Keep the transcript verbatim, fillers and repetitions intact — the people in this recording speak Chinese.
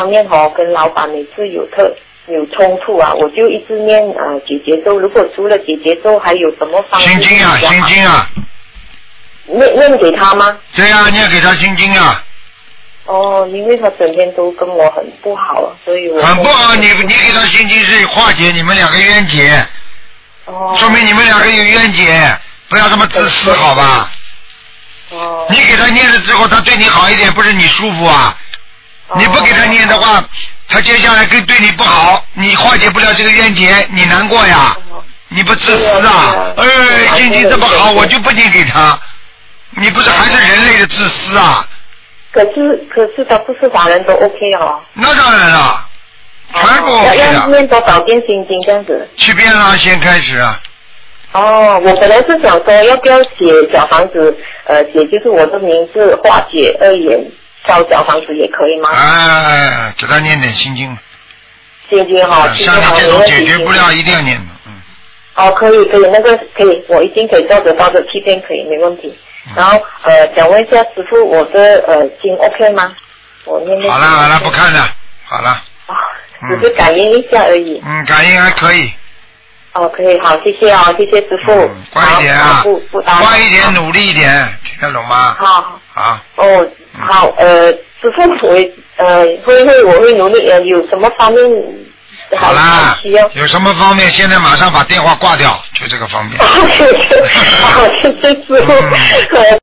方面哦，跟老板每次有特有冲突啊，我就一直念呃解结咒。如果除了解结咒，还有什么方面？ 心经啊，心经啊。 念念给他吗？ 对啊，念给他心经啊。 哦，因为他整天都跟我很不好，所以我很不好。你你给他心经是化解你们两个冤结。 哦。 说明你们两个有冤结，不要这么自私，好吧？ 哦。 你给他念了之后，他对你好一点，不是你舒服啊？哦、你不给他念的话，他接下来跟对你不好，你化解不了这个冤结，你难过呀？哦、你不自私啊？哎，心情这么好，我就不念给他。你不是还是人类的自私啊？ 可是可是他不是华人都 OK 哦。 那当然了，全部 OK 的。要念多少遍心经这样子？ 七遍啦，先开始啊。 哦，我本来是想说要不要写小房子，呃，写就是我的名字化解二眼烧小房子也可以吗？ 哎，给他念点心经。 心经哈， 像你这种解决不了，一定要念的，嗯。 哦，可以可以，那个可以，我一定可以做得到的，七遍可以，没问题。然后呃，想问一下师傅，我的呃经 OK 吗？我念念。 好了好了，不看了，好了。 啊，只是感应一下而已。 嗯，感应还可以。 哦，可以，好，谢谢哦，谢谢师傅。 嗯，乖一点啊， 不不打乖一点，努力一点，听得懂吗？ 好。 好。 哦，好，呃，师傅我呃会会我会努力，呃，有什么方面？ 好啦，有什么方面？现在马上把电话挂掉，就这个方面。 好，谢谢，好，谢谢师傅。